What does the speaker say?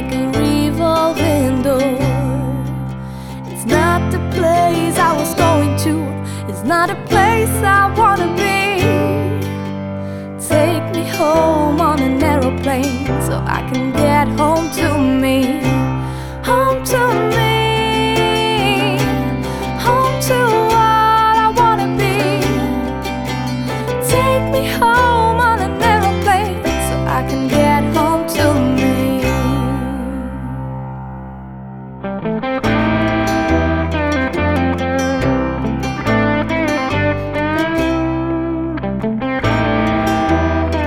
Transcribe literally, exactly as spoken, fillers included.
like a revolving door. It's not the place I was going to, it's not a place I wanna be. Take me home on an aeroplane so I can get home to me.